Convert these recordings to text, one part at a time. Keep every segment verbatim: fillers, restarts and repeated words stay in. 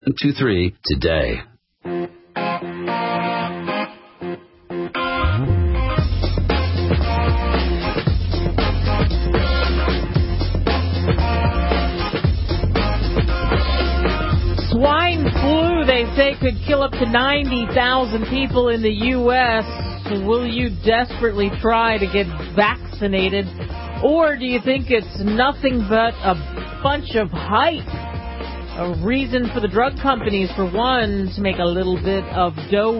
two three today. Swine flu, they say, could kill up to ninety thousand people in the U S Will you desperately try to get vaccinated? Or do you think it's nothing but a bunch of hype? A reason for the drug companies, for one, to make a little bit of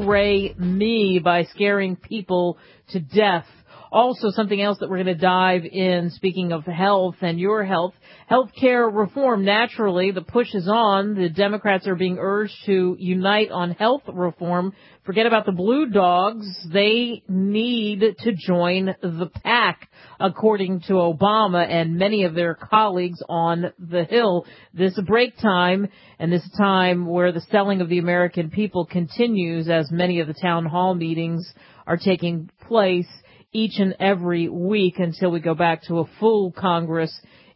do-re-mi by scaring people to death. Also, something else that we're going to dive in, speaking of health and your health, healthcare reform. Naturally, the push is on. The Democrats are being urged to unite on health reform. Forget about the blue dogs. They need to join the pack, according to Obama and many of their colleagues on the Hill. This is a break time, and this is a time where the selling of the American people continues, as many of the town hall meetings are taking place each and every week until we go back to a full Congress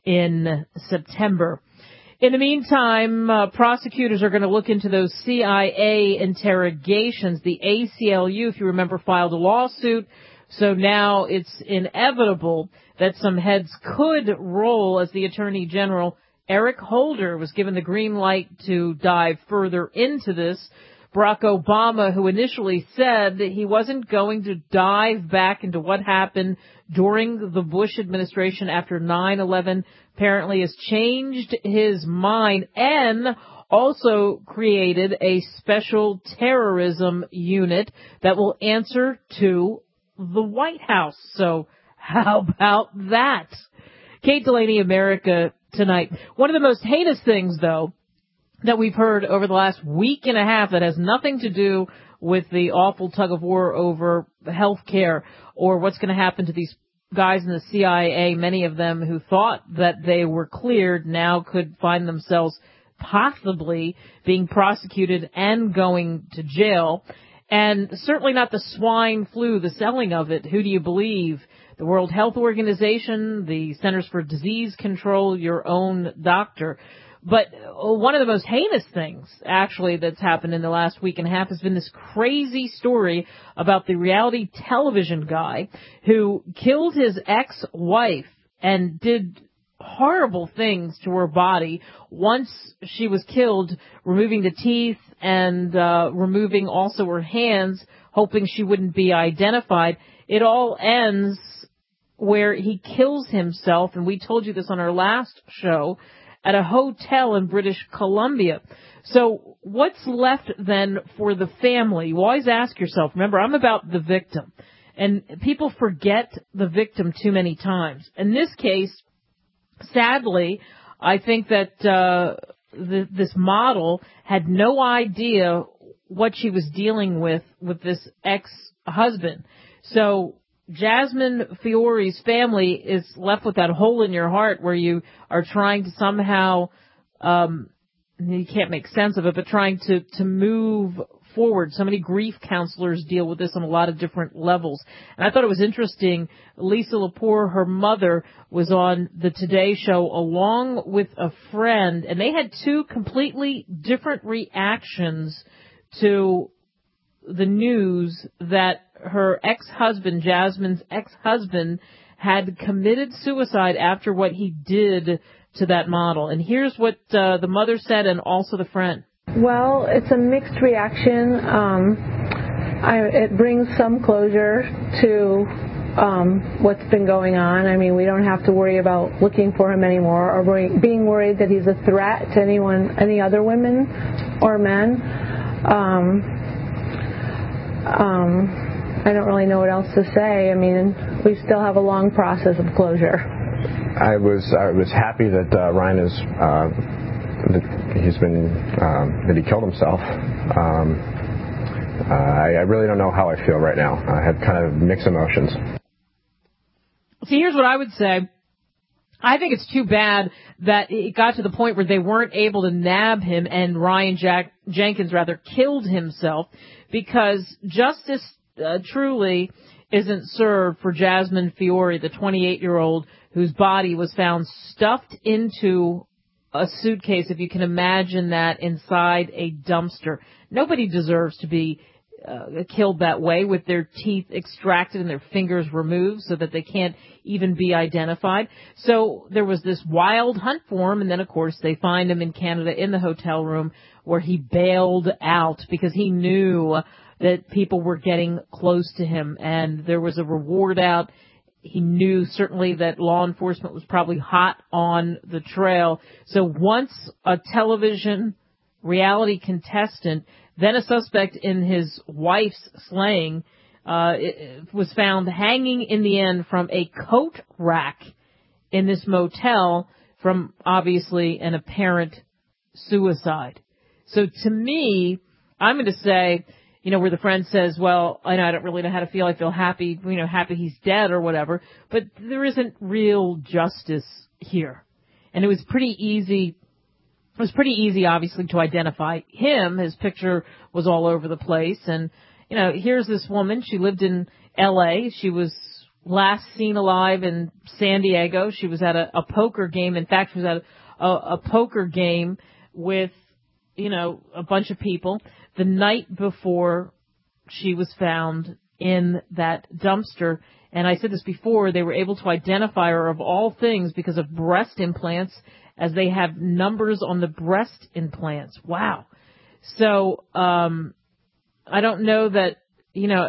in September. In the meantime, uh, prosecutors are going to look into those C I A interrogations. The A C L U, if you remember, filed a lawsuit. So now it's inevitable that some heads could roll as the Attorney General, Eric Holder, was given the green light to dive further into this. Barack Obama, who initially said that he wasn't going to dive back into what happened during the Bush administration after nine eleven, apparently has changed his mind and also created a special terrorism unit that will answer to the White House. So how about that? Kate Delaney, America Tonight. One of the most heinous things, though, that we've heard over the last week and a half that has nothing to do with the awful tug of war over health care or what's going to happen to these guys in the C I A, many of them who thought that they were cleared now could find themselves possibly being prosecuted and going to jail. And certainly not the swine flu, the selling of it. Who do you believe? The World Health Organization, the Centers for Disease Control, your own doctor. But one of the most heinous things, actually, that's happened in the last week and a half has been this crazy story about the reality television guy who killed his ex-wife and did horrible things to her body once she was killed, removing the teeth and uh, removing also her hands, hoping she wouldn't be identified. It all ends where he kills himself, and we told you this on our last show, at a hotel in British Columbia. So what's left then for the family? You always ask yourself, remember, I'm about the victim. And people forget the victim too many times. In this case, sadly, I think that uh, the, this model had no idea what she was dealing with with this ex-husband. So Jasmine Fiore's family is left with that hole in your heart where you are trying to somehow, um, you can't make sense of it, but trying to, to move forward. So many grief counselors deal with this on a lot of different levels. And I thought it was interesting. Lisa Lepore, her mother, was on the Today Show along with a friend, and they had two completely different reactions to the news that her ex-husband, Jasmine's ex-husband, had committed suicide after what he did to that model. And here's what uh, the mother said and also the friend. Well, it's a mixed reaction. Um, I, it brings some closure to um, what's been going on. I mean, we don't have to worry about looking for him anymore or worry, being worried that he's a threat to anyone, any other women or men. Um, um, I don't really know what else to say. I mean, we still have a long process of closure. I was I was happy that uh, Ryan is uh, that he's been um, that he killed himself. Um, uh, I, I really don't know how I feel right now. I have kind of mixed emotions. See, here's what I would say. I think it's too bad that it got to the point where they weren't able to nab him and Ryan Jack- Jenkins rather killed himself, because justice uh, truly isn't served for Jasmine Fiore, the twenty-eight-year-old whose body was found stuffed into a suitcase, if you can imagine that, inside a dumpster. Nobody deserves to be uh, killed that way, with their teeth extracted and their fingers removed so that they can't even be identified. So there was this wild hunt for him, and then, of course, they find him in Canada in the hotel room where he bailed out because he knew that people were getting close to him, and there was a reward out. He knew certainly that law enforcement was probably hot on the trail. So once a television reality contestant, then a suspect in his wife's slaying, uh, it was found hanging in the end from a coat rack in this motel from obviously an apparent suicide. So to me, I'm going to say, you know, where the friend says, well, I know I don't really know how to feel. I feel happy, you know, happy he's dead or whatever. But there isn't real justice here. And it was pretty easy. It was pretty easy, obviously, to identify him. His picture was all over the place. And, you know, here's this woman. She lived in L A. She was last seen alive in San Diego. She was at a, a poker game. In fact, she was at a, a, a poker game with, you know, a bunch of people the night before she was found in that dumpster. And I said this before, they were able to identify her, of all things, because of breast implants, as they have numbers on the breast implants. Wow. So um, I don't know that, you know,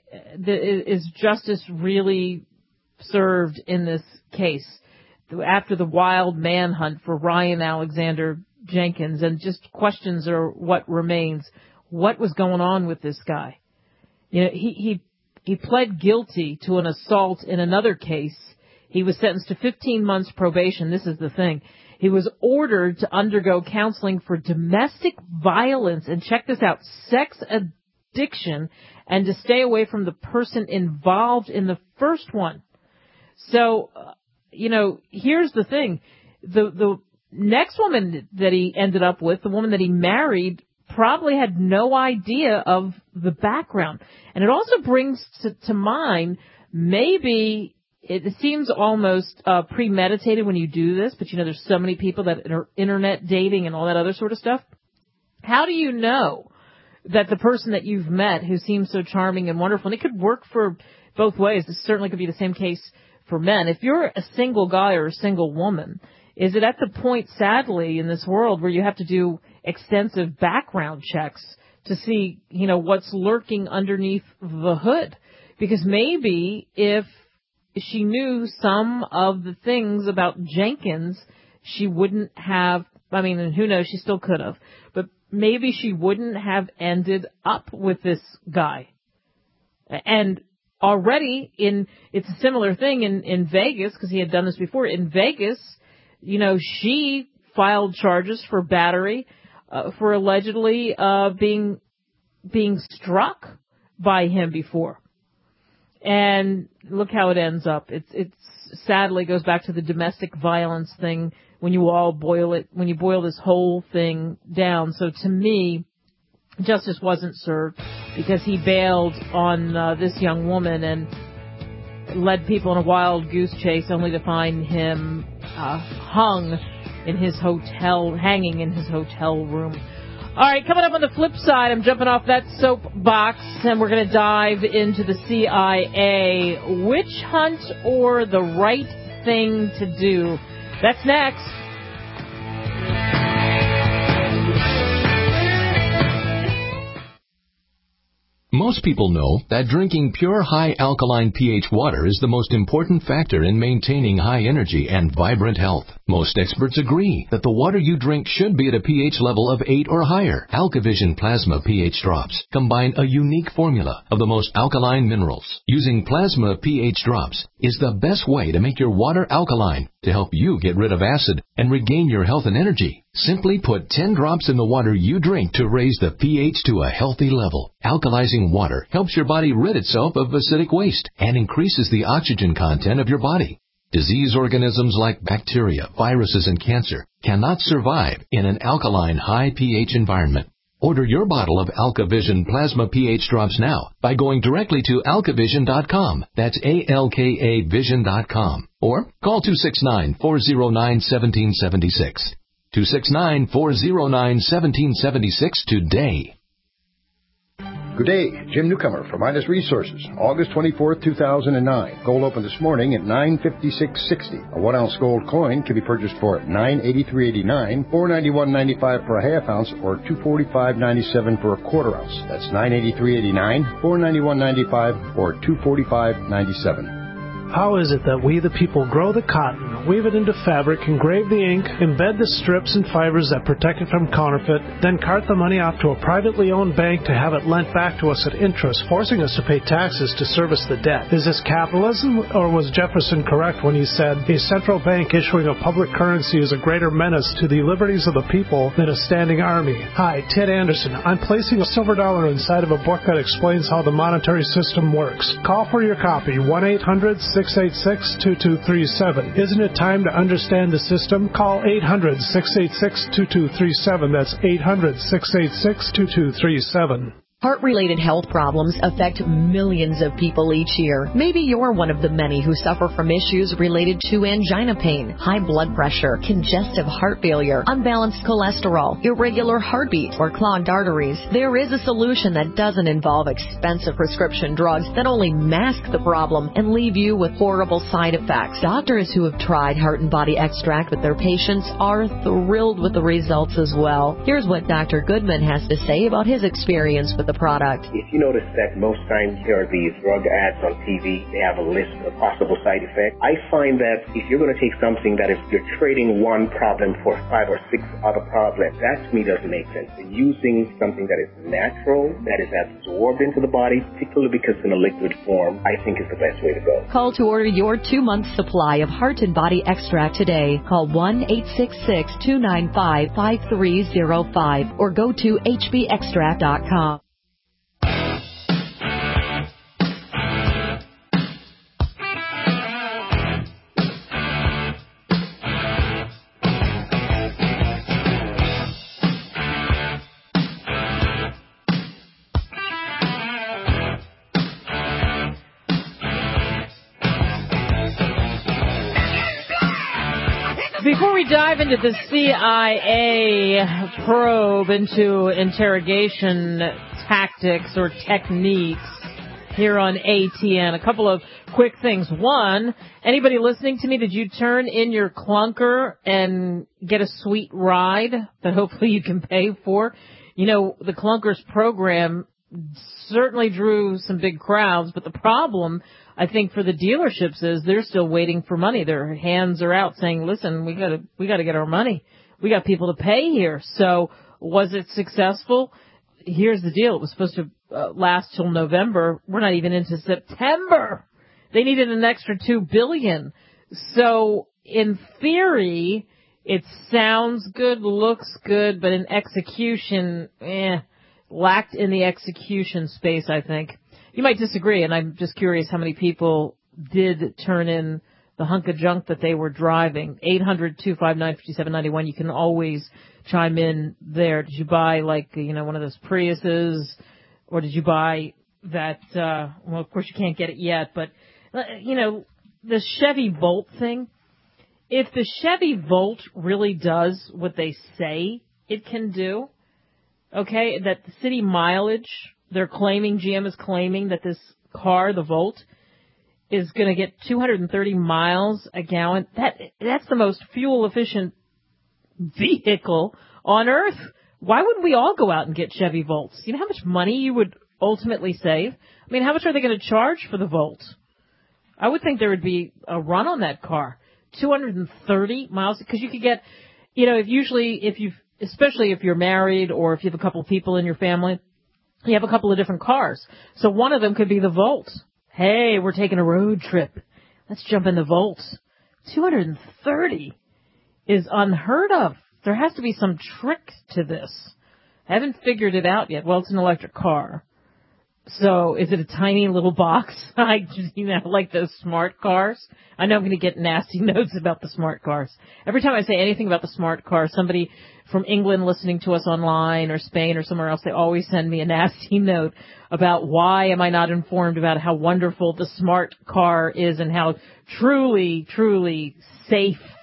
is justice really served in this case after the wild manhunt for Ryan Alexander Jenkins, and just questions are what remains. What was going on with this guy? You know, he, he, he pled guilty to an assault in another case. He was sentenced to fifteen months probation. This is the thing. He was ordered to undergo counseling for domestic violence, and check this out, sex addiction, and to stay away from the person involved in the first one. So, uh, you know, here's the thing. The, the next woman that he ended up with, the woman that he married, probably had no idea of the background. And it also brings to, to mind, maybe it seems almost uh, premeditated when you do this, but you know, there's so many people that are internet dating and all that other sort of stuff. How do you know that the person that you've met, who seems so charming and wonderful, and it could work for both ways, this certainly could be the same case for men. If you're a single guy or a single woman, is it at the point, sadly, in this world where you have to do extensive background checks to see, you know, what's lurking underneath the hood? Because maybe if she knew some of the things about Jenkins, she wouldn't have, I mean, and who knows, she still could have, but maybe she wouldn't have ended up with this guy. And already in, it's a similar thing in, in Vegas, because he had done this before. In Vegas, you know, she filed charges for battery, uh, for allegedly, uh, being, being struck by him before. And look how it ends up. It's, it's sadly goes back to the domestic violence thing when you all boil it, when you boil this whole thing down. So to me, justice wasn't served because he bailed on uh, this young woman and led people in a wild goose chase only to find him uh, hung in his hotel, hanging in his hotel room. All right, coming up on the flip side, I'm jumping off that soapbox, and we're going to dive into the C I A. Witch hunt or the right thing to do? That's next. Most people know that drinking pure high alkaline pH water is the most important factor in maintaining high energy and vibrant health. Most experts agree that the water you drink should be at a pH level of eight or higher. AlkaVision Plasma pH drops combine a unique formula of the most alkaline minerals. Using Plasma pH drops is the best way to make your water alkaline to help you get rid of acid and regain your health and energy. Simply put ten drops in the water you drink to raise the pH to a healthy level. Alkalizing water helps your body rid itself of acidic waste and increases the oxygen content of your body. Disease organisms like bacteria, viruses, and cancer cannot survive in an alkaline high pH environment. Order your bottle of AlkaVision Plasma pH drops now by going directly to alka vision dot com. That's A L K A vision dot com. Or call two six nine, four zero nine, one seven seven six. two six nine, four zero nine, one seven seven six today. Good day, Jim Newcomer for Midas Resources, August twenty-fourth, two thousand nine. Gold opened this morning at nine fifty-six sixty. A one ounce gold coin can be purchased for nine eighty-three eighty-nine, four ninety-one ninety-five for a half ounce, or two forty-five ninety-seven for a quarter ounce. That's nine eighty-three eighty-nine, four ninety-one ninety-five, or two forty-five ninety-seven. How is it that we, the people, grow the cotton, weave it into fabric, engrave the ink, embed the strips and fibers that protect it from counterfeit, then cart the money off to a privately owned bank to have it lent back to us at interest, forcing us to pay taxes to service the debt? Is this capitalism, or was Jefferson correct when he said, a central bank issuing a public currency is a greater menace to the liberties of the people than a standing army? Hi, Ted Anderson. I'm placing a silver dollar inside of a book that explains how the monetary system works. Call for your copy, one eight hundred, six eight six, two two three seven. Isn't it time to understand the system? Call eight hundred, six eight six, two two three seven. That's eight hundred, six eight six, two two three seven. Heart-related health problems affect millions of people each year. Maybe you're one of the many who suffer from issues related to angina pain, high blood pressure, congestive heart failure, unbalanced cholesterol, irregular heartbeat, or clogged arteries. There is a solution that doesn't involve expensive prescription drugs that only mask the problem and leave you with horrible side effects. Doctors who have tried Heart and Body Extract with their patients are thrilled with the results as well. Here's what Doctor Goodman has to say about his experience with the product. If you notice that most times there are these drug ads on T V, they have a list of possible side effects. I find that if you're going to take something that is, you're trading one problem for five or six other problems, that to me doesn't make sense. Using something that is natural, that is absorbed into the body, particularly because in a liquid form, I think is the best way to go. Call to order your two-month supply of Heart and Body Extract today. Call one eight six six, two nine five, five three zero five or go to H B extract dot com. Before we dive into the C I A probe into interrogation tactics or techniques here on A T N, a couple of quick things. One, anybody listening to me, did you turn in your clunker and get a sweet ride that hopefully you can pay for? You know, the Clunkers program certainly drew some big crowds, but the problem, I think, for the dealerships is they're still waiting for money. Their hands are out saying, listen, we gotta, we gotta get our money. We got people to pay here. So was it successful? Here's the deal. It was supposed to uh, last till November. We're not even into September. They needed an extra two billion dollars. So in theory, it sounds good, looks good, but in execution, eh, lacked in the execution space, I think. You might disagree, and I'm just curious how many people did turn in the hunk of junk that they were driving. eight hundred, two five nine, five seven nine one. You can always chime in there. Did you buy, like, you know, one of those Priuses, or did you buy that, uh, well, of course you can't get it yet, but, you know, the Chevy Volt thing, if the Chevy Volt really does what they say it can do, okay, that the city mileage, they're claiming, G M is claiming that this car, the Volt, is going to get two hundred thirty miles a gallon. That That's the most fuel-efficient vehicle on Earth. Why wouldn't we all go out and get Chevy Volts? You know how much money you would ultimately save? I mean, how much are they going to charge for the Volt? I would think there would be a run on that car. two hundred thirty miles, because you could get, you know, if usually if you've, especially if you're married or if you have a couple of people in your family, you have a couple of different cars. So one of them could be the Volt. Hey, we're taking a road trip. Let's jump in the Volt. two hundred thirty is unheard of. There has to be some trick to this. I haven't figured it out yet. Well, it's an electric car. So is it a tiny little box? I just, you know, like those smart cars. I know I'm going to get nasty notes about the smart cars. Every time I say anything about the smart car, somebody from England listening to us online or Spain or somewhere else, they always send me a nasty note about why am I not informed about how wonderful the smart car is and how truly, truly safe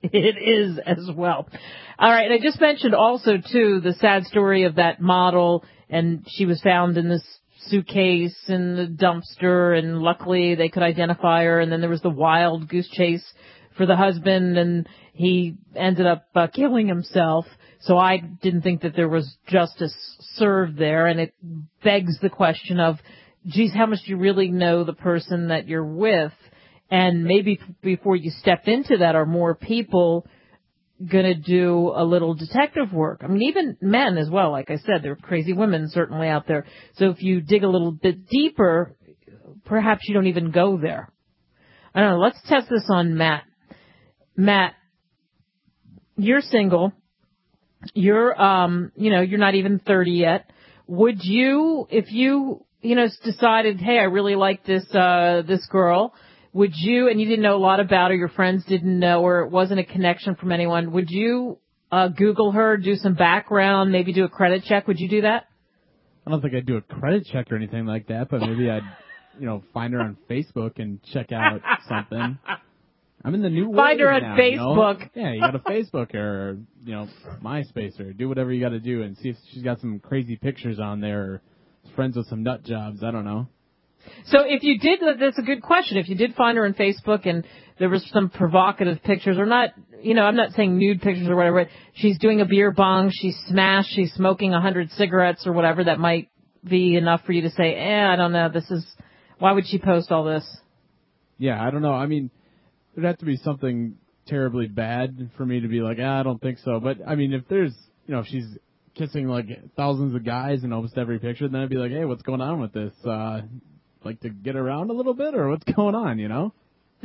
It is as well. All right. And I just mentioned also, too, the sad story of that model, and she was found in this suitcase in the dumpster, and luckily they could identify her. And then there was the wild goose chase for the husband, and he ended up uh, killing himself. So I didn't think that there was justice served there. And it begs the question of, geez, how much do you really know the person that you're with? And maybe before you step into that, are more people going to do a little detective work? I mean, even men as well. Like I said, there are crazy women certainly out there. So if you dig a little bit deeper, perhaps you don't even go there. I don't know. Let's test this on Matt. Matt, you're single. You're, um, you know, you're not even thirty yet. Would you, if you, you know, decided, hey, I really like this, uh, this girl, would you, and you didn't know a lot about her, your friends didn't know her, it wasn't a connection from anyone, would you uh, Google her, do some background, maybe do a credit check? Would you do that? I don't think I'd do a credit check or anything like that, but maybe I'd, you know, find her on Facebook and check out something. I'm in the new world Find her on now, Facebook. You know? Yeah, you got to Facebook her, or, you know, MySpace her, do whatever you got to do, and see if she's got some crazy pictures on there, or friends with some nut jobs. I don't know. So if you did, that's a good question. If you did find her on Facebook and there was some provocative pictures, or not, you know, I'm not saying nude pictures or whatever. She's doing a beer bong, she's smashed, she's smoking a hundred cigarettes or whatever. That might be enough for you to say, eh, I don't know. This is, why would she post all this? Yeah, I don't know. I mean, there'd have to be something terribly bad for me to be like, ah, I don't think so. But I mean, if there's, you know, if she's kissing like thousands of guys in almost every picture, then I'd be like, hey, what's going on with this? Uh, like to get around a little bit, or what's going on, you know?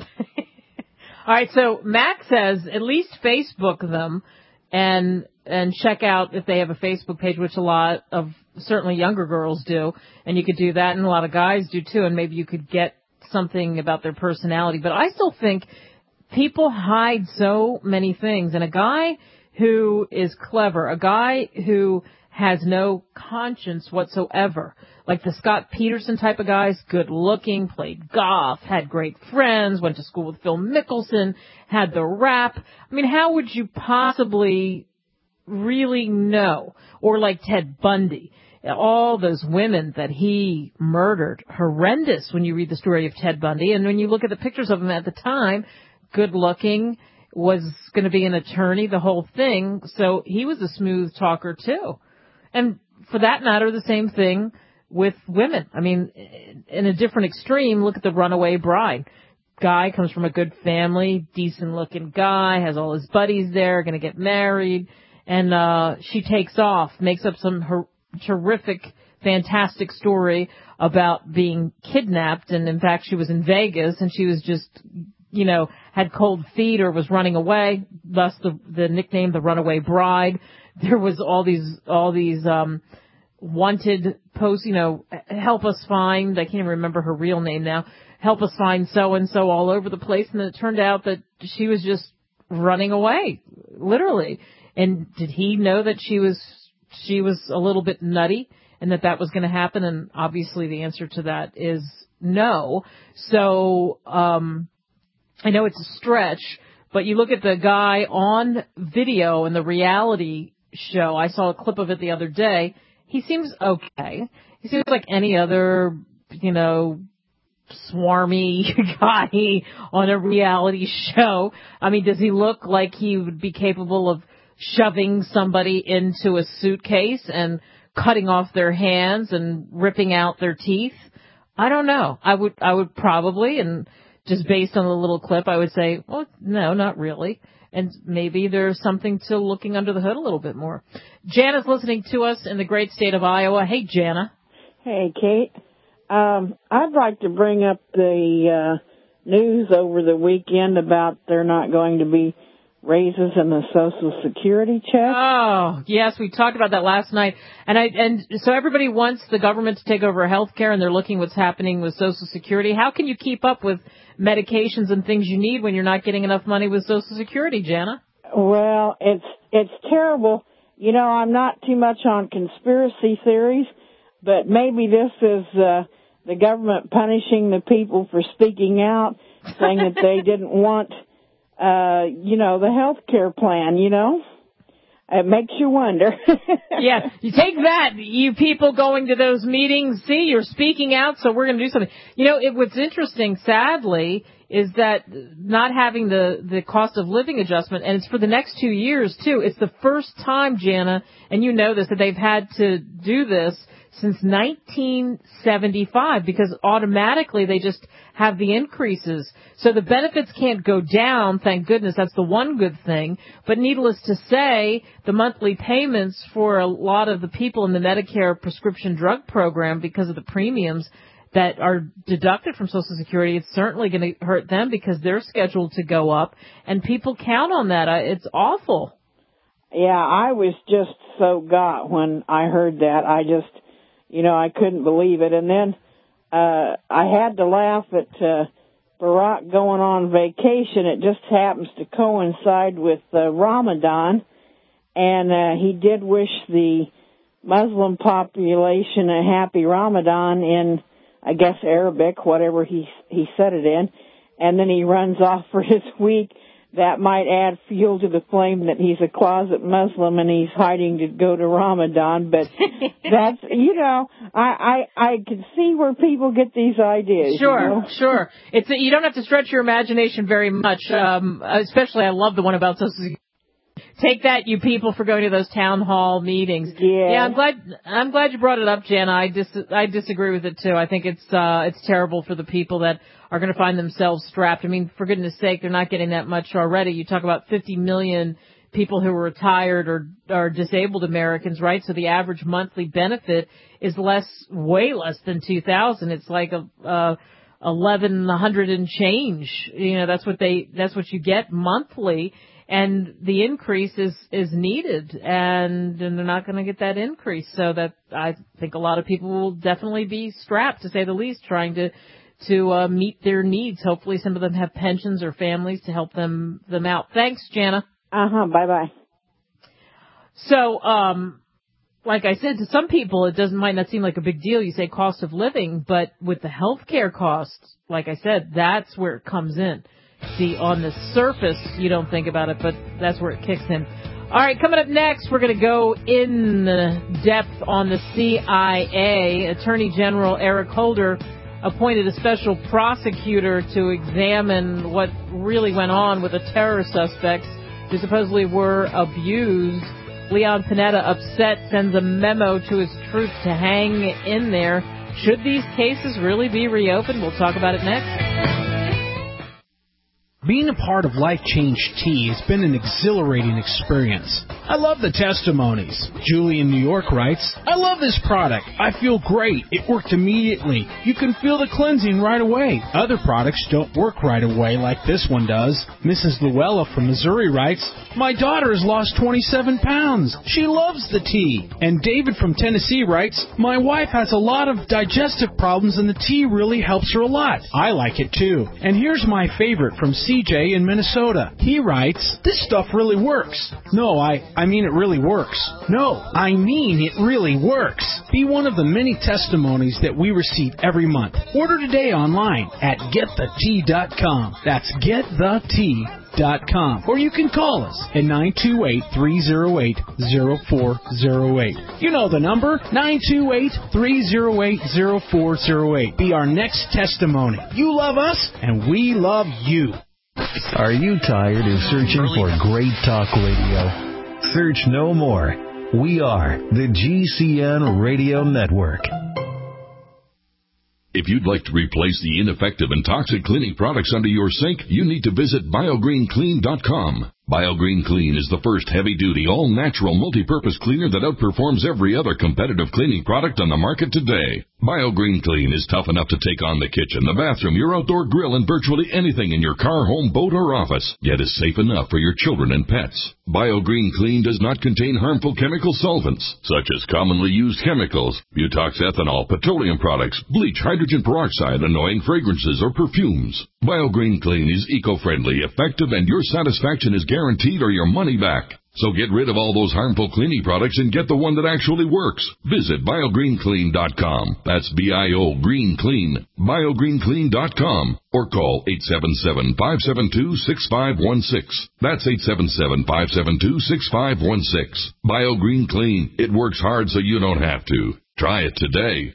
All right, so Matt says at least Facebook them and and check out if they have a Facebook page, which a lot of certainly younger girls do, and you could do that, and a lot of guys do too, and maybe you could get something about their personality. But I still think people hide so many things, and a guy who is clever, a guy who has no conscience whatsoever, like the Scott Peterson type of guys, good looking, played golf, had great friends, went to school with Phil Mickelson, had the rap. I mean, how would you possibly really know? Or like Ted Bundy, all those women that he murdered, horrendous when you read the story of Ted Bundy. And when you look at the pictures of him at the time, good looking, was going to be an attorney, the whole thing. So he was a smooth talker too. And for that matter, the same thing with women. I mean, in a different extreme, look at the Runaway Bride. Guy comes from a good family, decent looking guy, has all his buddies there, going to get married, and uh she takes off, makes up some her- terrific, fantastic story about being kidnapped, and in fact she was in Vegas and she was just, you know, had cold feet or was running away, thus the the nickname the Runaway Bride. There was all these all these um wanted posts, you know, help us find, I can't even remember her real name now, help us find so-and-so all over the place. And then it turned out that she was just running away, literally. And did he know that she was, she was a little bit nutty and that that was going to happen? And obviously the answer to that is no. So, um, I know it's a stretch, but you look at the guy on video in the reality show. I saw a clip of it the other day. He seems okay. He seems like any other, you know, swarmy guy on a reality show. I mean, does he look like he would be capable of shoving somebody into a suitcase and cutting off their hands and ripping out their teeth? I don't know. I would, I would probably, and just based on the little clip, I would say, well, no, not really. And maybe there's something to looking under the hood a little bit more. Jana's listening to us in the great state of Iowa. Hey, Jana. Hey, Kate. Um, I'd like to bring up the uh, news over the weekend about there not going to be raises in the Social Security check. Oh, yes, we talked about that last night. And I and so everybody wants the government to take over health care, and they're looking what's happening with Social Security. How can you keep up with medications and things you need when you're not getting enough money with Social Security, Jana? Well, it's it's terrible. You know, I'm not too much on conspiracy theories, but maybe this is uh, the government punishing the people for speaking out, saying that they didn't want uh, you know, the health care plan, you know? It makes you wonder. Yeah, you take that, you people going to those meetings. See, you're speaking out, so we're going to do something. You know, it, what's interesting, sadly, is that not having the, the cost of living adjustment, and it's for the next two years, too. It's the first time, Jana, and you know this, that they've had to do this since nineteen seventy-five, because automatically they just have the increases. So the benefits can't go down, thank goodness. That's the one good thing. But needless to say, the monthly payments for a lot of the people in the Medicare prescription drug program, because of the premiums that are deducted from Social Security, it's certainly going to hurt them because they're scheduled to go up, and people count on that. It's awful. Yeah, I was just so got when I heard that. I just... You know, I couldn't believe it. And then uh I had to laugh at uh, Barack going on vacation. It just happens to coincide with uh, Ramadan. And uh, he did wish the Muslim population a happy Ramadan in, I guess, Arabic, whatever he he said it in. And then he runs off for his week. That might add fuel to the flame that he's a closet Muslim and he's hiding to go to Ramadan. But that's, you know, I, I, I can see where people get these ideas. Sure, you know? sure. It's a, you don't have to stretch your imagination very much. Um, especially, I love the one about Social Security. Take that, you people, for going to those town hall meetings. Yeah. Yeah, I'm glad. I'm glad you brought it up, Jana. I dis, I disagree with it too. I think it's uh, it's terrible for the people that are going to find themselves strapped. I mean, for goodness sake, they're not getting that much already. You talk about fifty million people who are retired or are disabled Americans, right? So the average monthly benefit is less, way less than two thousand. It's like a. Uh, eleven hundred and change. You know, that's what they. That's what you get monthly. And the increase is, is needed, and, and they're not going to get that increase. So that I think a lot of people will definitely be strapped, to say the least, trying to to uh, meet their needs. Hopefully, some of them have pensions or families to help them them out. Thanks, Jana. Uh huh. Bye bye. So, um, like I said, to some people, it doesn't might not seem like a big deal. You say cost of living, but with the health care costs, like I said, that's where it comes in. See, on the surface, you don't think about it, but that's where it kicks in. All right, coming up next, we're going to go in depth on the C I A. Attorney General Eric Holder appointed a special prosecutor to examine what really went on with the terror suspects who supposedly were abused. Leon Panetta, upset, sends a memo to his troops to hang in there. Should these cases really be reopened? We'll talk about it next. Being a part of Life Change Tea has been an exhilarating experience. I love the testimonies. Julie in New York writes, I love this product. I feel great. It worked immediately. You can feel the cleansing right away. Other products don't work right away like this one does. Missus Luella from Missouri writes, my daughter has lost twenty-seven pounds. She loves the tea. And David from Tennessee writes, my wife has a lot of digestive problems and the tea really helps her a lot. I like it too. And here's my favorite from C J in Minnesota. He writes, this stuff really works. No, I, I mean it really works. No, I mean it really works. Be one of the many testimonies that we receive every month. Order today online at get the tea dot com. That's get the tea dot com. Or you can call us at nine two eight, three oh eight, oh four oh eight. You know the number, nine two eight, three oh eight, oh four oh eight. Be our next testimony. You love us, and we love you. Are you tired of searching for great talk radio? Search no more. We are the G C N Radio Network. If you'd like to replace the ineffective and toxic cleaning products under your sink, you need to visit biogreen clean dot com. BioGreen Clean is the first heavy-duty, all-natural, multi-purpose cleaner that outperforms every other competitive cleaning product on the market today. BioGreen Clean is tough enough to take on the kitchen, the bathroom, your outdoor grill, and virtually anything in your car, home, boat, or office, yet is safe enough for your children and pets. BioGreen Clean does not contain harmful chemical solvents, such as commonly used chemicals, butox ethanol, petroleum products, bleach, hydrogen peroxide, annoying fragrances, or perfumes. BioGreen Clean is eco-friendly, effective, and your satisfaction is guaranteed or your money back. So get rid of all those harmful cleaning products and get the one that actually works. Visit bio green clean dot com. That's B I O Green Clean. bio green clean dot com. Or call eight seven seven, five seven two, six five one six. That's eight seven seven, five seven two, six five one six. BioGreen Clean. It works hard so you don't have to. Try it today.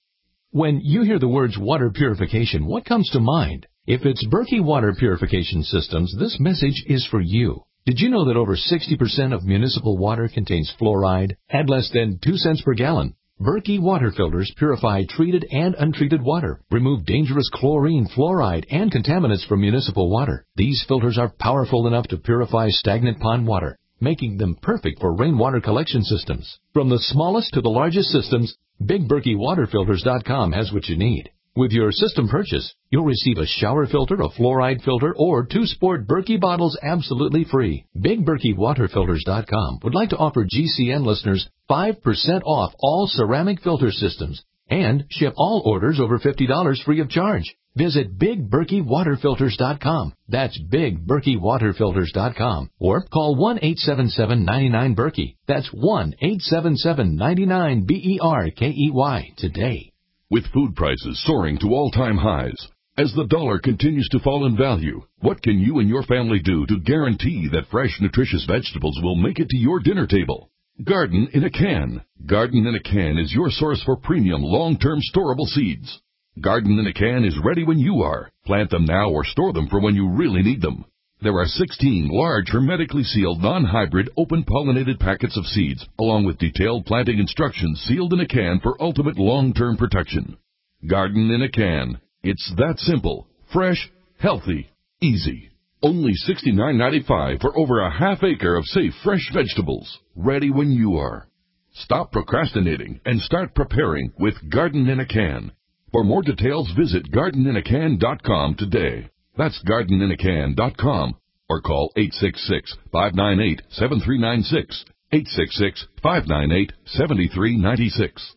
When you hear the words water purification, what comes to mind? If it's Berkey Water Purification Systems, this message is for you. Did you know that over sixty percent of municipal water contains fluoride at less than two cents per gallon? Berkey water filters purify treated and untreated water, remove dangerous chlorine, fluoride, and contaminants from municipal water. These filters are powerful enough to purify stagnant pond water, making them perfect for rainwater collection systems. From the smallest to the largest systems, Big Berkey Water Filters dot com has what you need. With your system purchase, you'll receive a shower filter, a fluoride filter, or two sport Berkey bottles absolutely free. Big Berkey Water Filters dot com would like to offer G C N listeners five percent off all ceramic filter systems and ship all orders over fifty dollars free of charge. Visit Big Berkey Water Filters dot com. That's Big Berkey Water Filters dot com. Or call one eight seven seven, nine nine, Berkey. That's one eight seven seven, nine nine, B E R K E Y today. With food prices soaring to all-time highs, as the dollar continues to fall in value, what can you and your family do to guarantee that fresh, nutritious vegetables will make it to your dinner table? Garden in a Can. Garden in a Can is your source for premium, long-term storable seeds. Garden in a Can is ready when you are. Plant them now or store them for when you really need them. There are sixteen large, hermetically sealed, non-hybrid, open-pollinated packets of seeds, along with detailed planting instructions sealed in a can for ultimate long-term protection. Garden in a Can. It's that simple, fresh, healthy, easy. Only sixty-nine ninety-five for over a half acre of safe, fresh vegetables, ready when you are. Stop procrastinating and start preparing with Garden in a Can. For more details, visit garden in a can dot com today. That's garden in a can dot com, or call eight six six, five nine eight, seven three nine six, eight six six, five nine eight, seven three nine six.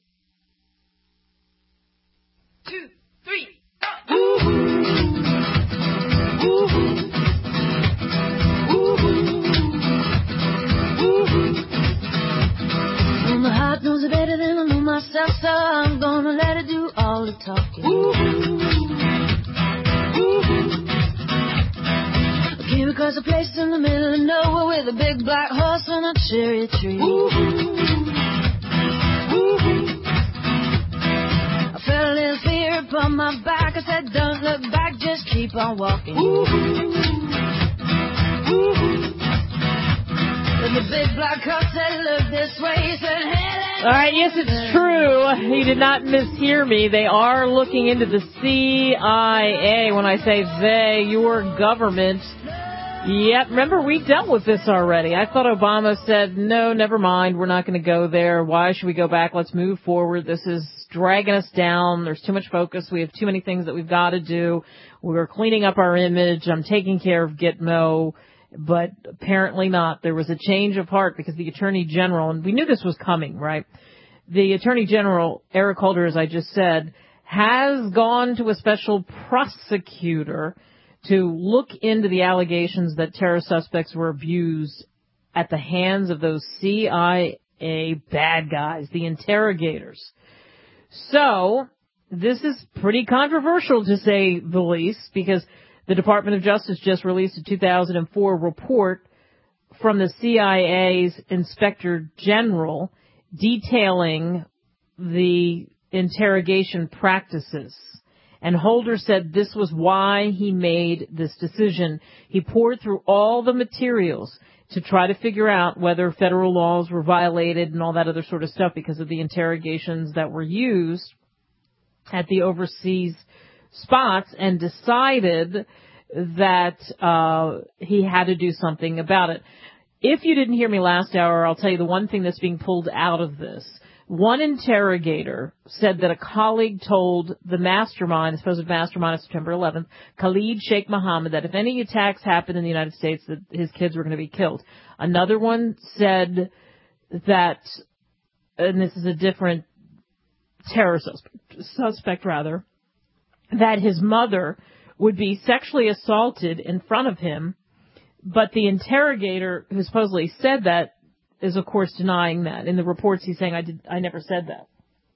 Two, three, go! Ooh. Ooh. Ooh. Well, my heart knows it better than I know myself, so I'm gonna let it do all the talking. Ooh. Came across a place in the middle of nowhere with a big black horse and a cherry tree. Ooh. Ooh. I felt a little fear upon my back. I said, don't look back, just keep on walking. Ooh. Ooh. And the big black horse said, look this way. He said, hey. All right, yes, it's true. You did not mishear me. They are looking into the C I A. When I say they, your government. Yep, remember we dealt with this already. I thought Obama said, no, never mind, we're not going to go there. Why should we go back? Let's move forward. This is dragging us down. There's too much focus. We have too many things that we've got to do. We're cleaning up our image. I'm taking care of Gitmo. But apparently not. There was a change of heart because the Attorney General, and we knew this was coming, right? The Attorney General, Eric Holder, as I just said, has gone to a special prosecutor to look into the allegations that terror suspects were abused at the hands of those C I A bad guys, the interrogators. So, this is pretty controversial to say the least, because the Department of Justice just released a two thousand four report from the C I A's Inspector General detailing the interrogation practices. And Holder said this was why he made this decision. He poured through all the materials to try to figure out whether federal laws were violated and all that other sort of stuff because of the interrogations that were used at the overseas spots, and decided that uh he had to do something about it. If you didn't hear me last hour, I'll tell you the one thing that's being pulled out of this. One interrogator said that a colleague told the mastermind, the supposed mastermind of September eleventh, Khalid Sheikh Mohammed, that if any attacks happened in the United States, that his kids were going to be killed. Another one said that, and this is a different terror suspect, suspect rather, that his mother would be sexually assaulted in front of him, But the interrogator who supposedly said that is, of course, denying that. In the reports, he's saying, I did, I never said that.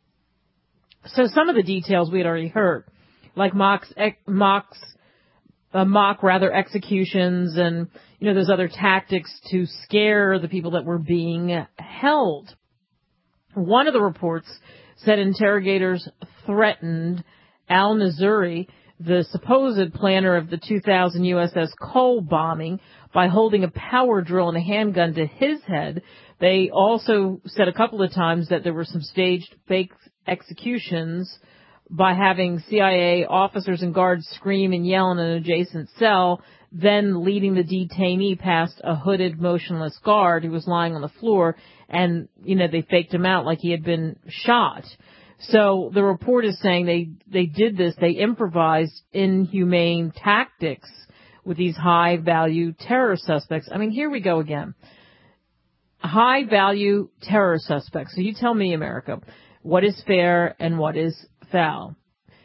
So some of the details we had already heard, like mocks, mocks, uh, mock rather executions and, you know, those other tactics to scare the people that were being held. One of the reports said interrogators threatened al-Nusayri, the supposed planner of the two thousand U S S Cole bombing, by holding a power drill and a handgun to his head. They also said a couple of times that there were some staged fake executions by having C I A officers and guards scream and yell in an adjacent cell, then leading the detainee past a hooded, motionless guard who was lying on the floor, and, you know, they faked him out like he had been shot. So the report is saying they, they did this, they improvised inhumane tactics with these high-value terror suspects. I mean, here we go again. High-value terror suspects. So you tell me, America, what is fair and what is foul?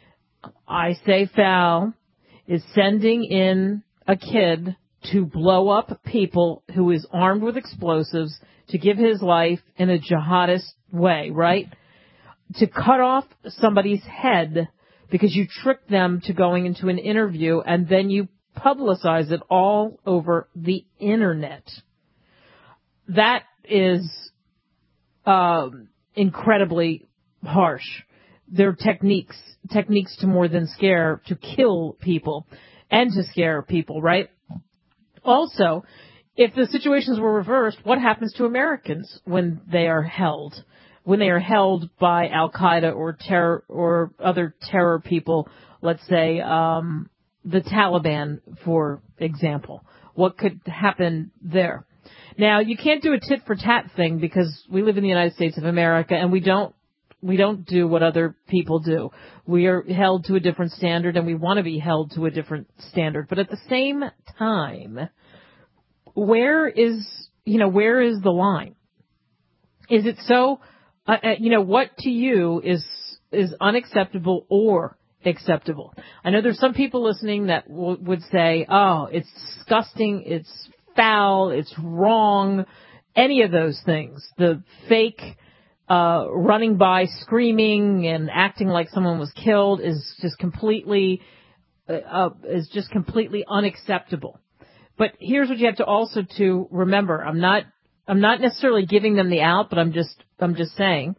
I say foul is sending in a kid to blow up people who is armed with explosives to give his life in a jihadist way, right? To cut off somebody's head because you tricked them to going into an interview and then you publicize it all over the internet. That is uh, incredibly harsh. They're techniques, techniques to more than scare, to kill people and to scare people, right? Also, if the situations were reversed, what happens to Americans when they are held? When they are held by Al-Qaeda or terror or other terror people, let's say um, the Taliban, for example. What could happen there? Now, you can't do a tit-for-tat thing because we live in the United States of America and we don't we don't do what other people do. We are held to a different standard and we want to be held to a different standard. But at the same time, where is, you know, where is the line? Is it so... Uh, you know, what to you is is unacceptable or acceptable? I know there's some people listening that w- would say, oh, it's disgusting, it's foul, it's wrong, any of those things. The fake uh, running by screaming and acting like someone was killed is just completely uh, is just completely unacceptable. But here's what you have to also to remember. I'm not I'm not necessarily giving them the out, but I'm just I'm just saying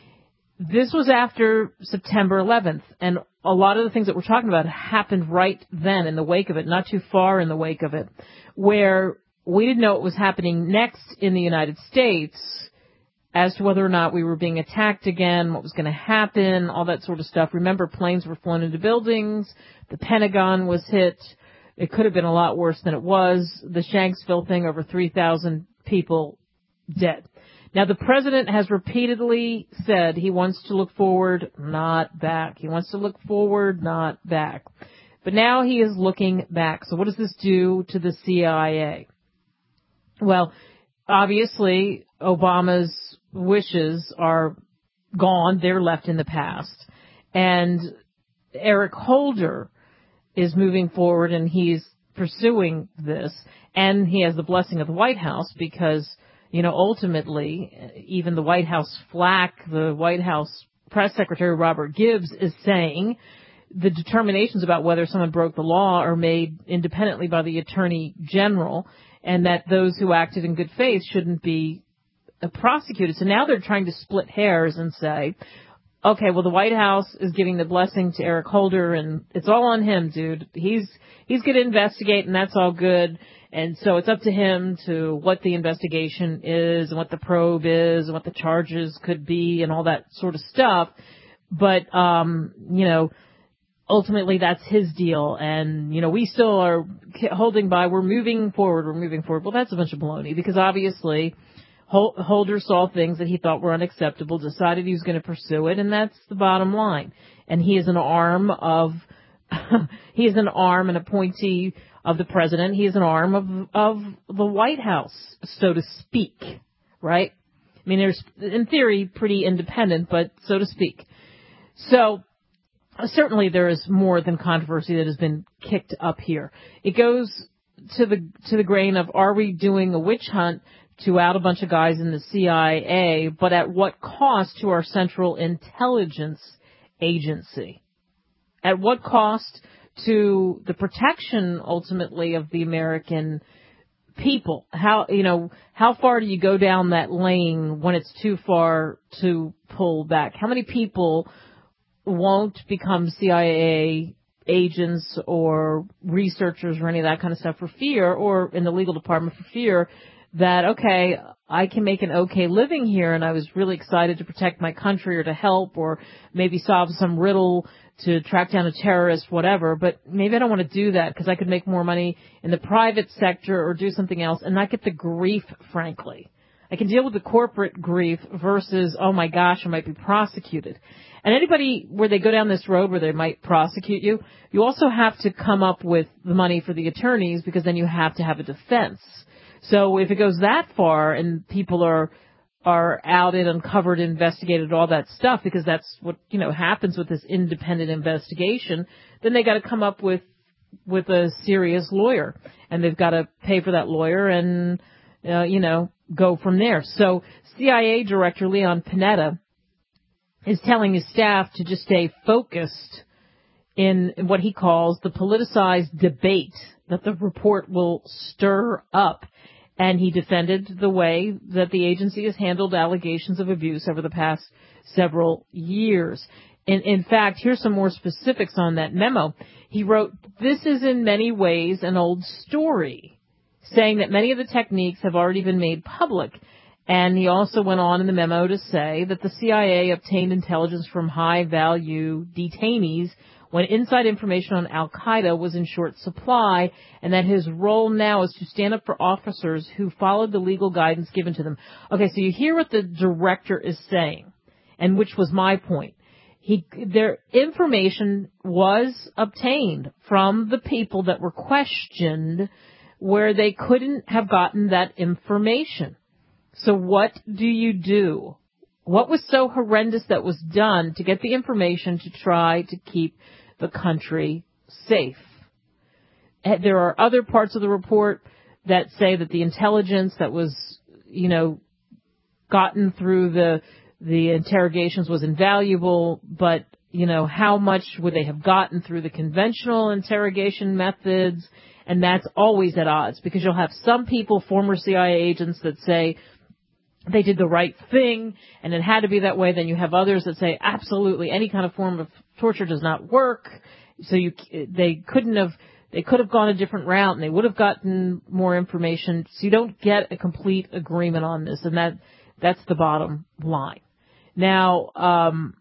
this was after September eleventh, and a lot of the things that we're talking about happened right then in the wake of it, not too far in the wake of it, where we didn't know what was happening next in the United States as to whether or not we were being attacked again, what was going to happen, all that sort of stuff. Remember, planes were flown into buildings, the Pentagon was hit. It could have been a lot worse than it was. The Shanksville thing, over three thousand people dead. Now, the president has repeatedly said he wants to look forward, not back. He wants to look forward, not back. But now he is looking back. So what does this do to the C I A? Well, obviously, Obama's wishes are gone. They're left in the past. And Eric Holder is moving forward, and he's pursuing this. And he has the blessing of the White House because, you know, ultimately, even the White House flack, the White House press secretary, Robert Gibbs, is saying the determinations about whether someone broke the law are made independently by the Attorney General, and that those who acted in good faith shouldn't be uh, prosecuted. So now they're trying to split hairs and say, okay, well, the White House is giving the blessing to Eric Holder, and it's all on him, dude. He's he's going to investigate, and that's all good. And so it's up to him to what the investigation is and what the probe is and what the charges could be and all that sort of stuff. But, um, you know, ultimately that's his deal. And, you know, we still are holding by. We're moving forward. We're moving forward. Well, that's a bunch of baloney because obviously Holder saw things that he thought were unacceptable, decided he was going to pursue it, and that's the bottom line. And he is an arm of, he is an arm, an appointee of the president. He is an arm of of the White House, so to speak, right? I mean, there's, in theory, pretty independent, but so to speak. So certainly there is more than controversy that has been kicked up here. It goes to the to the grain of, are we doing a witch hunt to out a bunch of guys in the C I A, but at what cost to our Central Intelligence Agency? At what cost to the protection, ultimately, of the American people? How, you know, how far do you go down that lane when it's too far to pull back? How many people won't become C I A agents or researchers or any of that kind of stuff for fear, or in the legal department for fear that, okay, I can make an okay living here, and I was really excited to protect my country or to help or maybe solve some riddle to track down a terrorist, whatever, but maybe I don't want to do that because I could make more money in the private sector or do something else and not get the grief, frankly. I can deal with the corporate grief versus, oh my gosh, I might be prosecuted. And anybody where they go down this road where they might prosecute you, you also have to come up with the money for the attorneys because then you have to have a defense. So if it goes that far and people are are outed, uncovered, investigated, all that stuff, because that's what, you know, happens with this independent investigation, then they got to come up with with a serious lawyer, and they've got to pay for that lawyer and, uh, you know, go from there. So C I A Director Leon Panetta is telling his staff to just stay focused in what he calls the politicized debate that the report will stir up. And he defended the way that the agency has handled allegations of abuse over the past several years. In, in fact, here's some more specifics on that memo. He wrote, "This is in many ways an old story," saying that many of the techniques have already been made public. And he also went on in the memo to say that the C I A obtained intelligence from high-value detainees when inside information on Al-Qaeda was in short supply, and that his role now is to stand up for officers who followed the legal guidance given to them. Okay, so you hear what the director is saying, and which was my point. He, their information was obtained from the people that were questioned where they couldn't have gotten that information. So what do you do? What was so horrendous that was done to get the information to try to keep the country safe? There are other parts of the report that say that the intelligence that was, you know, gotten through the the interrogations was invaluable, but, you know, how much would they have gotten through the conventional interrogation methods? And that's always at odds, because you'll have some people, former C I A agents, that say they did the right thing and it had to be that way. Then you have others that say absolutely any kind of form of torture does not work. So you, they couldn't have, they could have gone a different route and they would have gotten more information. So you don't get a complete agreement on this, and that, that's the bottom line. Now, um,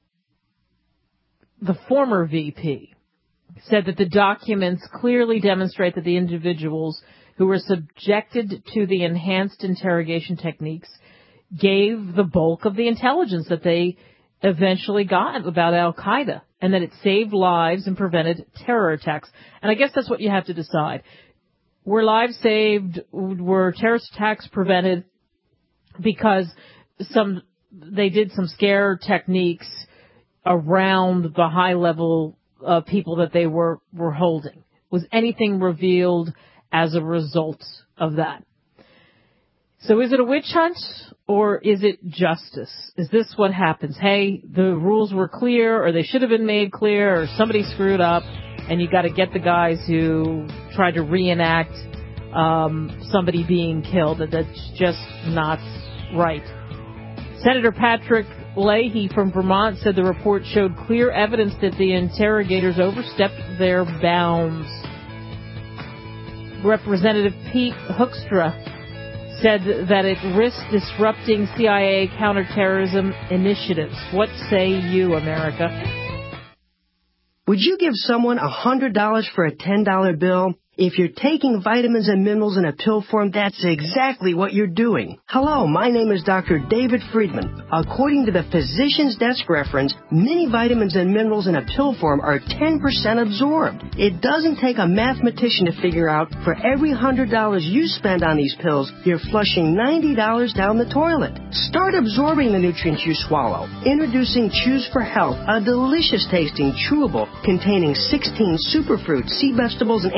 the former V P said that the documents clearly demonstrate that the individuals who were subjected to the enhanced interrogation techniques gave the bulk of the intelligence that they eventually got about Al-Qaeda, and that it saved lives and prevented terror attacks. And I guess that's what you have to decide. Were lives saved, were terrorist attacks prevented because some they did some scare techniques around the high-level uh, people that they were, were holding? Was anything revealed as a result of that? So is it a witch hunt, or is it justice? Is this what happens? Hey, the rules were clear, or they should have been made clear, or somebody screwed up, and you got to get the guys who tried to reenact um, somebody being killed. That's just not right. Senator Patrick Leahy from Vermont said the report showed clear evidence that the interrogators overstepped their bounds. Representative Pete Hoekstra said that it risked disrupting C I A counterterrorism initiatives. What say you, America? Would you give someone one hundred dollars for a ten dollar bill? If you're taking vitamins and minerals in a pill form, that's exactly what you're doing. Hello, my name is Doctor David Friedman. According to the Physician's Desk reference, many vitamins and minerals in a pill form are ten percent absorbed. It doesn't take a mathematician to figure out for every one hundred dollars you spend on these pills, you're flushing ninety dollars down the toilet. Start absorbing the nutrients you swallow. Introducing Choose for Health, a delicious tasting chewable containing sixteen superfruits, sea vegetables, and antioxidants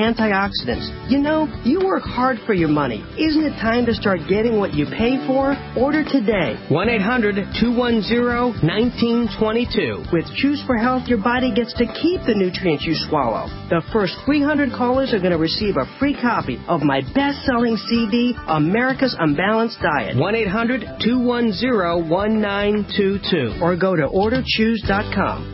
antioxidants. You know, you work hard for your money. Isn't it time to start getting what you pay for? Order today. one eight hundred two one zero one nine two two. With Choose for Health, your body gets to keep the nutrients you swallow. The first three hundred callers are going to receive a free copy of my best-selling C D, America's Unbalanced Diet. one eight hundred two one zero one nine two two. Or go to order choose dot com.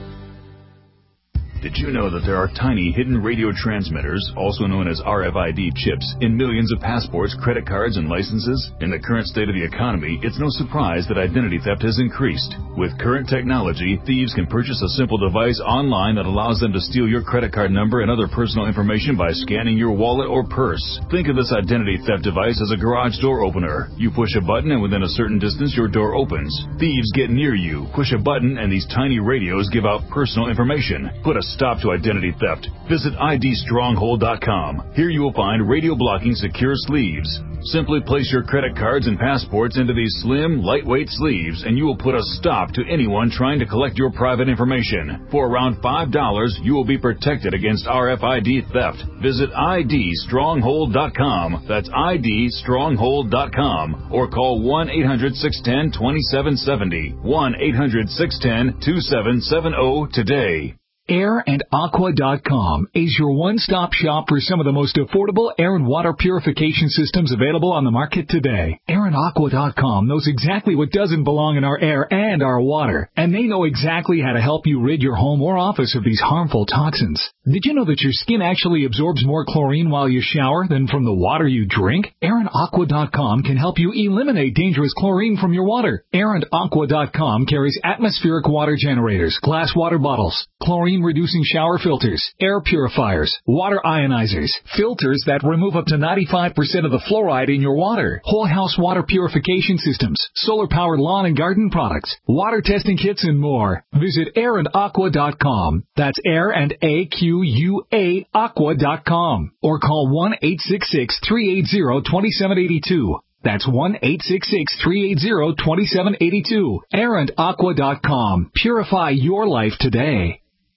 Did you know that there are tiny hidden radio transmitters, also known as R F I D chips, in millions of passports, credit cards, and licenses? In the current state of the economy, it's no surprise that identity theft has increased. With current technology, thieves can purchase a simple device online that allows them to steal your credit card number and other personal information by scanning your wallet or purse. Think of this identity theft device as a garage door opener. You push a button and within a certain distance your door opens. Thieves get near you, push a button, and these tiny radios give out personal information. Put a stop to identity theft. Visit I D stronghold dot com. Here you will find radio blocking secure sleeves. Simply place your credit cards and passports into these slim, lightweight sleeves, and you will put a stop to anyone trying to collect your private information. For around five dollars, you will be protected against R F I D theft. Visit I D stronghold dot com. That's I D stronghold dot com. Or call one eight hundred six one zero two seven seven zero. one eight hundred six one zero two seven seven zero today. air and aqua dot com is your one-stop shop for some of the most affordable air and water purification systems available on the market today. air and aqua dot com knows exactly what doesn't belong in our air and our water, and they know exactly how to help you rid your home or office of these harmful toxins. Did you know that your skin actually absorbs more chlorine while you shower than from the water you drink? air and aqua dot com can help you eliminate dangerous chlorine from your water. air and aqua dot com carries atmospheric water generators, glass water bottles, chlorine-reducing shower filters, air purifiers, water ionizers, filters that remove up to ninety-five percent of the fluoride in your water, whole house water purification systems, solar-powered lawn and garden products, water testing kits, and more. Visit air and aqua dot com. That's air and A Q U A aqua dot com. Or call one eight six six three eight zero two seven eight two. That's one eight six six three eight zero two seven eight two. air and aqua dot com. Purify your life today.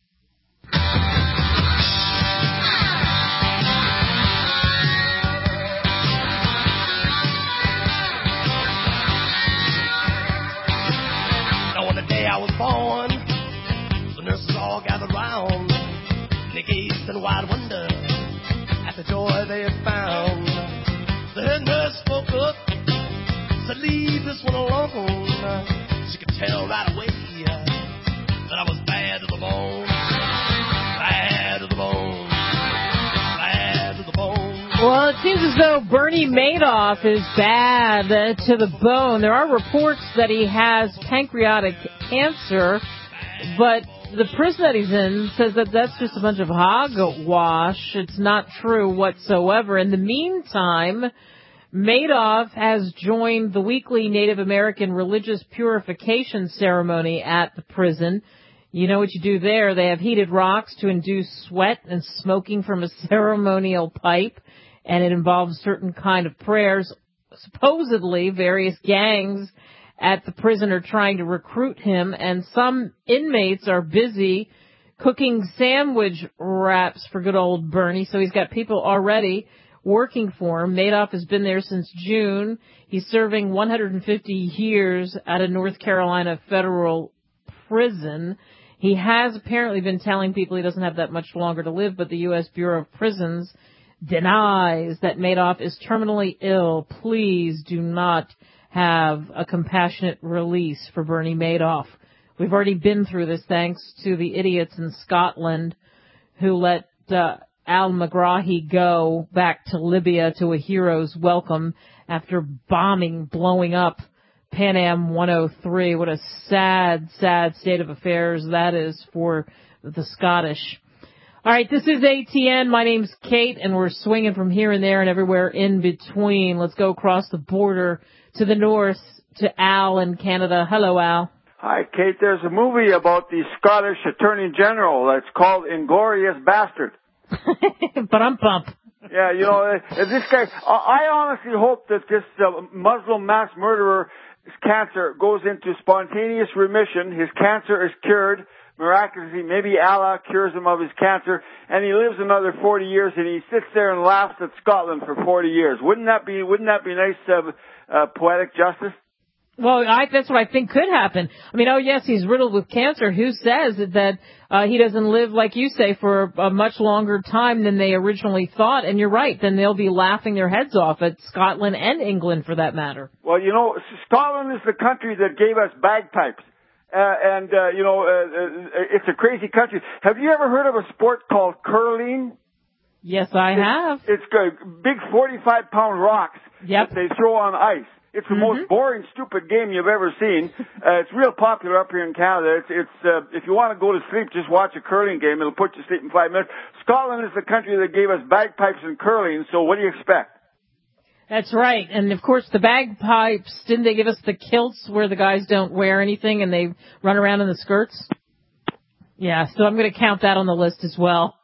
Now on the day I was born, the nurses all gathered round. They gazed in wide wonder at the joy they had found. The head nurse spoke up, said, "Leave this one alone." She could tell right away that I was bad to the bone. Bad to the bone. Bad to the bone. Well, it seems as though Bernie Madoff is bad to the bone. There are reports that he has pancreatic cancer, but the prison that he's in says that that's just a bunch of hogwash. It's not true whatsoever. In the meantime, Madoff has joined the weekly Native American religious purification ceremony at the prison. You know what you do there. They have heated rocks to induce sweat and smoking from a ceremonial pipe, and it involves certain kind of prayers. Supposedly, various gangs at the prison are trying to recruit him, and some inmates are busy cooking sandwich wraps for good old Bernie, so he's got people already working for him. Madoff has been there since June. He's serving one hundred fifty years at a North Carolina federal prison. He has apparently been telling people he doesn't have that much longer to live, but the U S Bureau of Prisons denies that Madoff is terminally ill. Please do not have a compassionate release for Bernie Madoff. We've already been through this thanks to the idiots in Scotland who let uh, Al Megrahi go back to Libya to a hero's welcome after bombing, blowing up Pan Am one oh three. What a sad, sad state of affairs that is for the Scottish. All right, this is A T N. My name's Kate, and we're swinging from here and there and everywhere in between. Let's go across the border to the north to Al in Canada. Hello, Al. Hi, Kate. There's a movie about the Scottish Attorney General that's called Inglorious Bastard. Ba-dum-bump. Yeah, you know, uh, this guy, I honestly hope that this uh, Muslim mass murderer his cancer goes into spontaneous remission. His cancer is cured miraculously. Maybe Allah cures him of his cancer, and he lives another forty years, and he sits there and laughs at Scotland for forty years. Wouldn't that be Wouldn't that be nice, uh, uh, poetic justice? Well, I, that's what I think could happen. I mean, oh yes, he's riddled with cancer. Who says that uh, he doesn't live, like you say, for a much longer time than they originally thought? And you're right. Then they'll be laughing their heads off at Scotland and England, for that matter. Well, you know, Scotland is the country that gave us bagpipes. Uh, and, uh, you know, uh, uh, it's a crazy country. Have you ever heard of a sport called curling? Yes, I it's, have. It's got big forty-five pound rocks yep. that they throw on ice. It's the mm-hmm. most boring, stupid game you've ever seen. Uh, it's real popular up here in Canada. It's, it's uh, if you want to go to sleep, just watch a curling game. It'll put you to sleep in five minutes. Scotland is the country that gave us bagpipes and curling, so what do you expect? That's right. And, of course, the bagpipes, didn't they give us the kilts where the guys don't wear anything and they run around in the skirts? Yeah, so I'm going to count that on the list as well.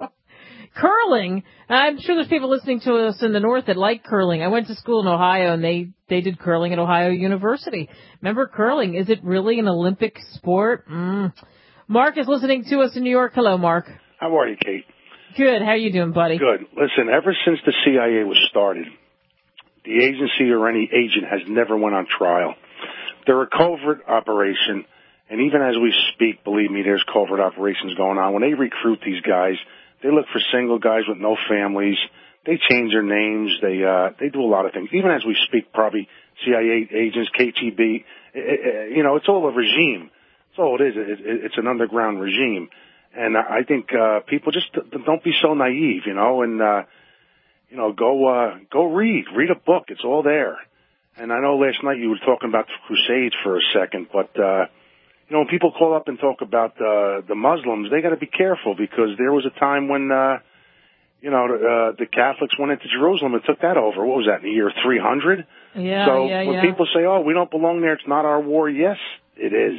Curling, I'm sure there's people listening to us in the north that like curling. I went to school in Ohio, and they, they did curling at Ohio University. Remember curling? Is it really an Olympic sport? Mm. Mark is listening to us in New York. Hello, Mark. How are you, Kate? Good. How are you doing, buddy? Good. Listen, ever since the C I A was started, the agency or any agent has never went on trial. They're a covert operation, and even as we speak, believe me, there's covert operations going on. When they recruit these guys, they look for single guys with no families. They change their names. They uh, they do a lot of things. Even as we speak, probably C I A agents, K G B, it, it, you know, it's all a regime. That's all it is. It, it, it's an underground regime. And I think uh, people just don't be so naive, you know, and uh, you know, go uh, go read, read a book. It's all there. And I know last night you were talking about the Crusades for a second, but uh, you know, when people call up and talk about uh, the Muslims, they got to be careful because there was a time when uh, you know uh, the Catholics went into Jerusalem and took that over. What was that, in the year three hundred? Yeah, so yeah, when yeah. people say, "Oh, we don't belong there," it's not our war. Yes, it is.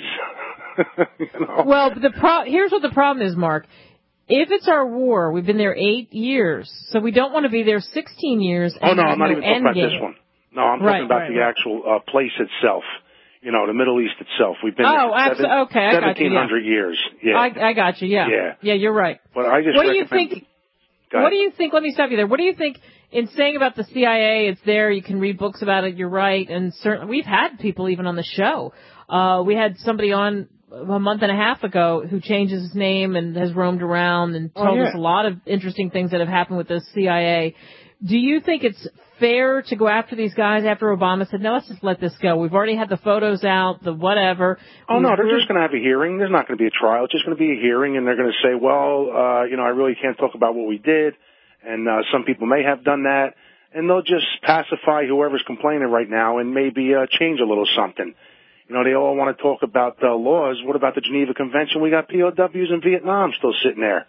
you know? Well, the pro- here's what the problem is, Mark. If it's our war, we've been there eight years, so we don't want to be there sixteen years. And oh no, I'm not no even talking about game. this one. No, I'm talking right, about right, the right. actual uh, place itself. You know, the Middle East itself. We've been oh, there for seven, okay, I got you, seventeen hundred yeah. years. Yeah, I, I got you. Yeah, yeah, yeah. You're right. But I just what do you recommend... think? What do you think? Let me stop you there. What do you think in saying about the C I A? It's there. You can read books about it. You're right. And certainly, we've had people even on the show. Uh, we had somebody on a month and a half ago who changes his name and has roamed around and told oh, yeah. us a lot of interesting things that have happened with the C I A. Do you think it's fair to go after these guys after Obama said, no, let's just let this go? We've already had the photos out, the whatever. Oh, no, they're We're... just going to have a hearing. There's not going to be a trial. It's just going to be a hearing, and they're going to say, well, uh, you know, I really can't talk about what we did, and uh, some people may have done that, and they'll just pacify whoever's complaining right now and maybe uh, change a little something. You know, they all want to talk about uh, laws. What about the Geneva Convention? We got P O Ws in Vietnam still sitting there.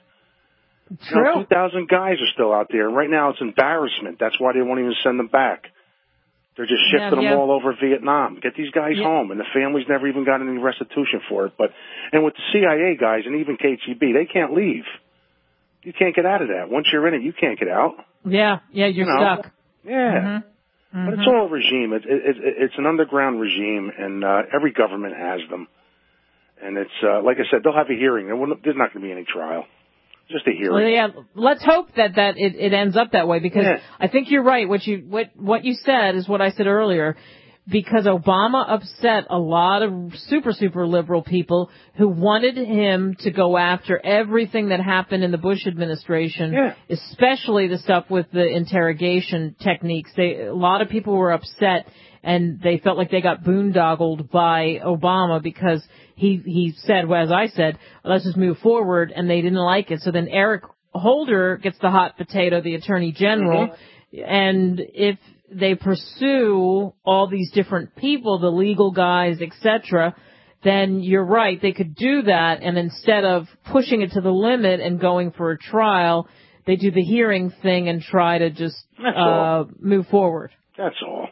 True. You know, two thousand guys are still out there, and right now it's embarrassment. That's why they won't even send them back. They're just shifting yeah, yeah. them all over Vietnam. Get these guys yeah. home, and the families never even got any restitution for it. But and with the C I A guys and even K G B, they can't leave. You can't get out of that. Once you're in it, you can't get out. Yeah, yeah, you're you know? stuck. Yeah. Mm-hmm. Mm-hmm. But it's Mm-hmm. all a regime. It, it, it, it's an underground regime, and uh, every government has them. And it's, uh, like I said, they'll have a hearing. There's not going to be any trial. Just a hearing. Well, yeah, let's hope that, that it, it ends up that way, because yeah. I think you're right. What you what what you said is what I said earlier, because Obama upset a lot of super, super liberal people who wanted him to go after everything that happened in the Bush administration, yeah. especially the stuff with the interrogation techniques. They, a lot of people were upset, and they felt like they got boondoggled by Obama because he, he said, well, as I said, let's just move forward, and they didn't like it. So then Eric Holder gets the hot potato, the Attorney General, mm-hmm. and if they pursue all these different people, the legal guys, et cetera, then you're right, they could do that, and instead of pushing it to the limit and going for a trial, they do the hearing thing and try to just uh, move forward. That's all.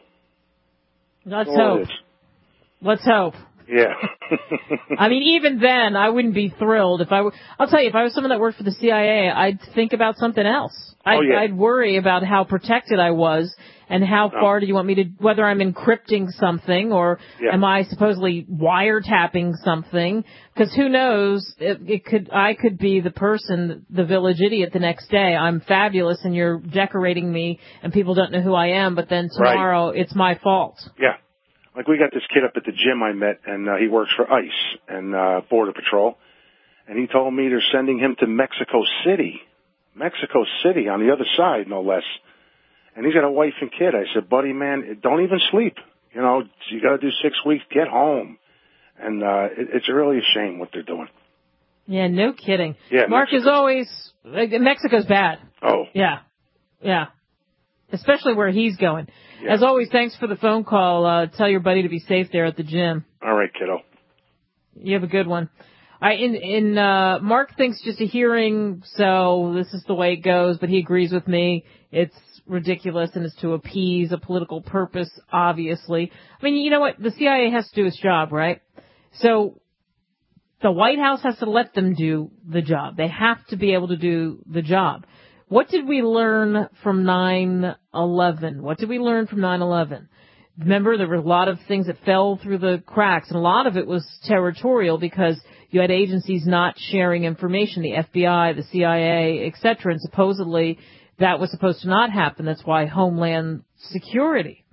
Let's That's all hope. Let's hope. Yeah. I mean, even then, I wouldn't be thrilled if I were. I'll tell you, if I was someone that worked for the C I A, I'd think about something else. I'd, oh, yeah. I'd worry about how protected I was And how No. far do you want me to, whether I'm encrypting something or Yeah. am I supposedly wiretapping something? Because who knows, it, it could, I could be the person, the village idiot the next day. I'm fabulous and you're decorating me and people don't know who I am, but then tomorrow Right. it's my fault. Yeah. Like we got this kid up at the gym I met, and uh, he works for ICE and uh, Border Patrol, and he told me they're sending him to Mexico City. Mexico City, on the other side, no less. And he's got a wife and kid. I said, buddy, man, don't even sleep. You know, you got to do six weeks. Get home. And uh, it, it's really a shame what they're doing. Yeah, no kidding. Yeah, Mark Mexico. is always, like, Mexico's bad. Oh. Yeah. Yeah. Especially where he's going. Yeah. As always, thanks for the phone call. Uh, tell your buddy to be safe there at the gym. All right, kiddo. You have a good one. I, in, in, uh, Mark thinks just a hearing, so this is the way it goes, but he agrees with me. It's ridiculous and it's to appease a political purpose, obviously. I mean, you know what? The C I A has to do its job, right? So the White House has to let them do the job. They have to be able to do the job. What did we learn from nine eleven? What did we learn from nine eleven? Remember, there were a lot of things that fell through the cracks, and a lot of it was territorial because you had agencies not sharing information, the F B I, the C I A, et cetera, and supposedly that was supposed to not happen. That's why Homeland Security.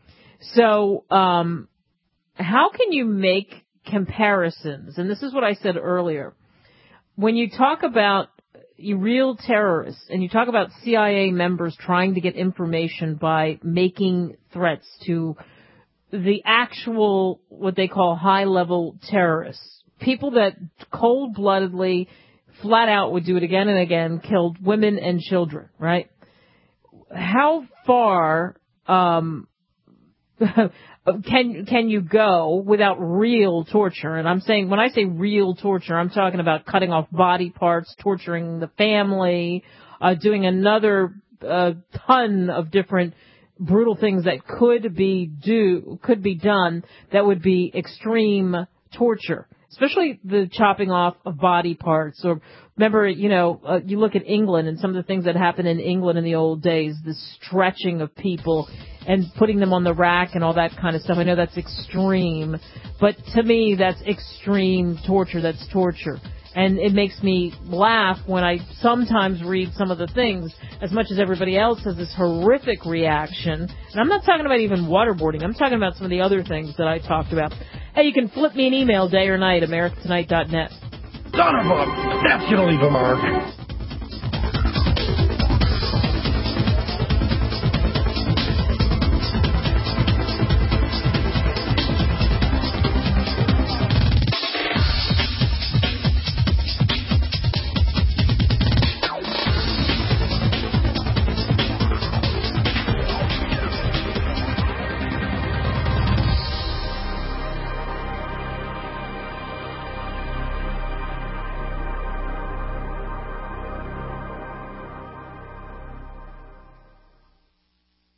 So, um, how can you make comparisons? And this is what I said earlier. When you talk about you real terrorists and you talk about C I A members trying to get information by making threats to the actual, what they call high-level terrorists, people that cold-bloodedly, flat out would do it again and again, killed women and children, right? How far um, can can you go without real torture? And I'm saying, when I say real torture, I'm talking about cutting off body parts, torturing the family, uh, doing another uh, ton of different brutal things that could be do could be done that would be extreme torture, especially the chopping off of body parts. Or remember, you know, uh, you look at England and some of the things that happened in England in the old days, the stretching of people and putting them on the rack and all that kind of stuff. I know that's extreme, but to me, that's extreme torture. That's torture. And it makes me laugh when I sometimes read some of the things, as much as everybody else has this horrific reaction. And I'm not talking about even waterboarding. I'm talking about some of the other things that I talked about. Hey, you can flip me an email day or night, america tonight dot net. Son of a... That's gonna leave a mark.